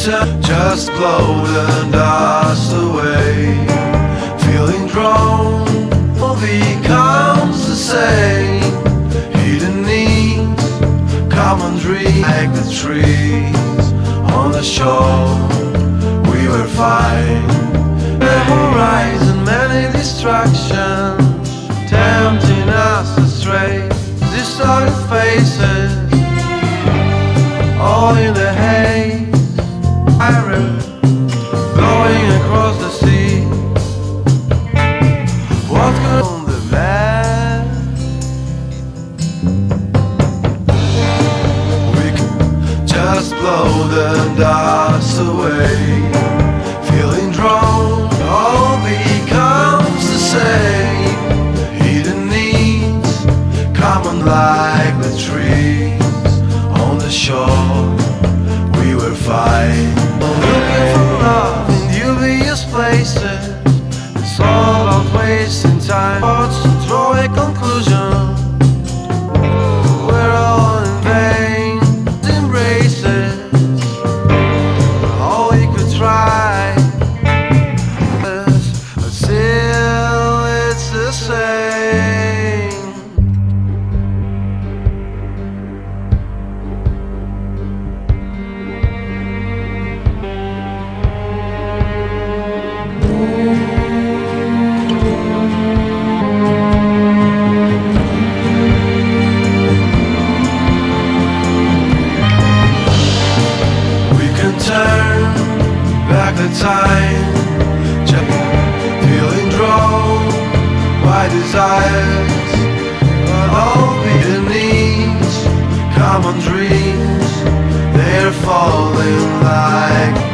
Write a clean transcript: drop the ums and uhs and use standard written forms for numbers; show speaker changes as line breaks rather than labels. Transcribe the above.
just blow the dust away. Feeling drawn becomes the same. Hidden needs, common dreams, like the trees on the shore. We were fine. The horizon, many distractions, tempting us astray. Distorted faces, all in the haze. Iron blowing across the sea. What's good on the map? We can just blow the dust away. Feeling drawn, all becomes the same. Hidden needs, common like the trees on the shore. We were fine. Looking for love in dubious places. It's all about wasting time. Thoughts to draw a conclusion. We're all in vain. Embraces all we could try, but still it's the same. Turn back the time, just feeling drawn by desires, but all the needs, common dreams, they're falling like